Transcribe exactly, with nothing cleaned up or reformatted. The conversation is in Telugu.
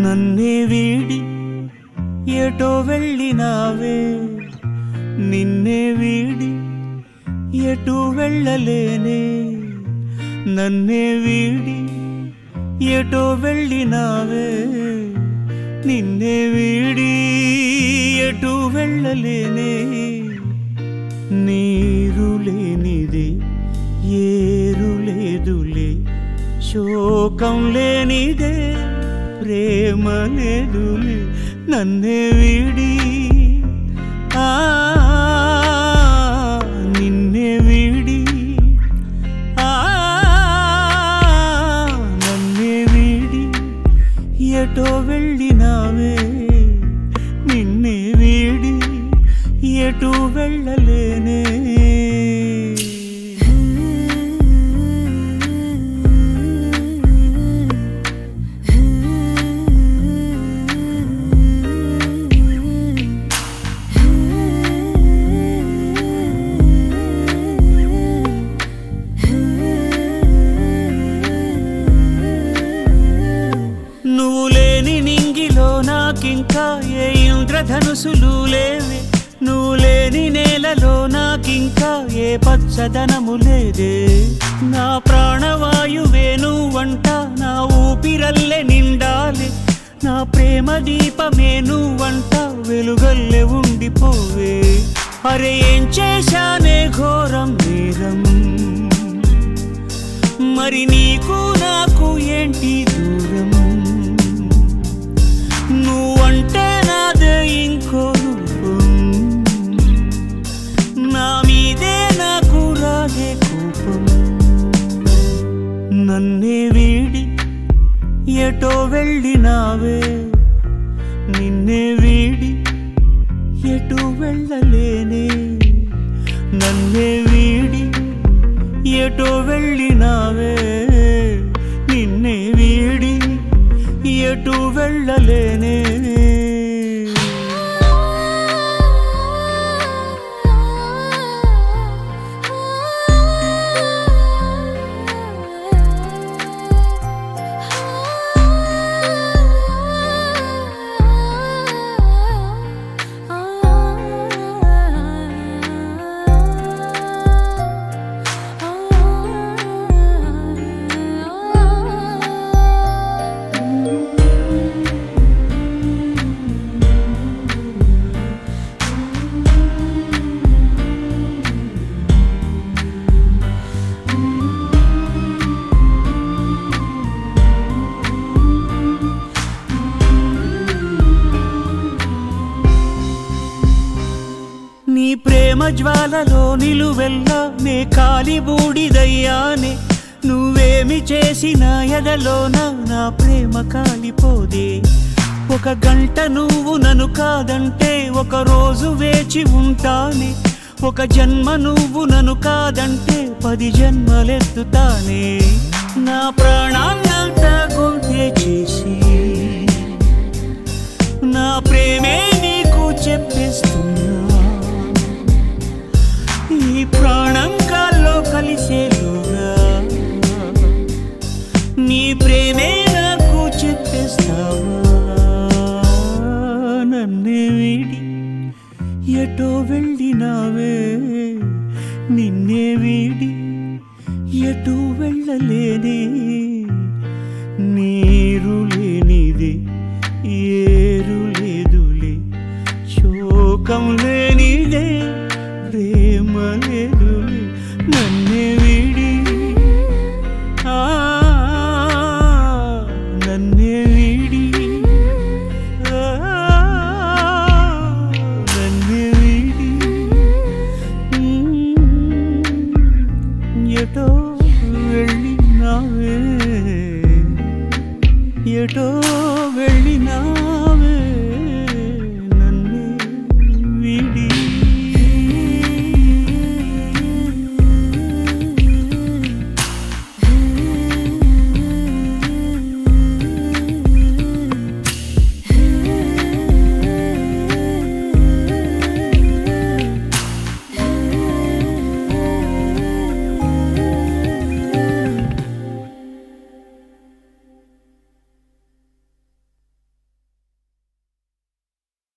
నన్నే వీడి ఎటో వెళ్ళినావే, నిన్నే వీడి ఎటు వెళ్ళలేనే. నన్నే వీడి ఎటో వెళ్ళినావే, నిన్నే వీడి ఎటు వెళ్ళలేనే. నీరు లేనిదే ఏరు లేదులే, శోకం లేనిదే ప్రేమ లేదులే. నన్నే వీడి ఆ నిన్నే వీడి ఆ నన్నే వీడి ఎటో వెళ్ళినావే, నిన్నే వీడి ఎటు వెళ్ళలేనే. నువ్వు లేని నింగిలో నాకింకా ఏ ఇంద్రధనుసులు లేవే, నువ్వు లేని నేలలో నాకింకా ఏ పచ్చదనము లేదే. నా ప్రాణవాయువే నువ్వంట, నా ఊపిరల్లే నిండాలి, నా ప్రేమ దీపమే నువ్వంట, వెలుగల్లే ఉండిపోవే. అరే ఏం చేశానే ఘోరం నేరం, మరి నీకు నాకు ఏంటి దూరం. నువ్వంటే నాదే ఇంకో రూపం, నా మీదే నాకు రాదే కోపం. నన్నే వీడి ఎటో వెళ్ళినావే, నిన్నే వీడి ఎటు వెళ్ళలేనే. నన్నే వీడి ఎటో వెళ్ళినావే, నిన్నే వీడి ఎటు వెళ్ళలేనే. నీ ప్రేమ జ్వాలలో నిలువెల్లా నే కాలి బూడిదయ్యానే. నువ్వేమి చేసిన ఎదలోన నా ప్రేమ కాలిపోదే. ఒక గంట నువ్వు నన్ను కాదంటే ఒక రోజు వేచి ఉంటానే. ఒక జన్మ నువ్వు నన్ను కాదంటే పది జన్మలెత్తుతానే. నా ప్రాణాన్నంతా గొంతే చేసి నా ప్రేమే నీకు చెప్పేస్తున్నా. ఈ ప్రాణం కాల్లో కలిసేలుగా నీ ప్రేమే నాకు చెప్పేస్తావా. నన్నే వీడి ఎటో వెళ్ళినావే, నిన్నే వీడి ఎటు వెళ్ళలేనే. నీరు లేనిదే ఏరు లేదులే, శోకం లేనిదే ప్రేమ లేదు.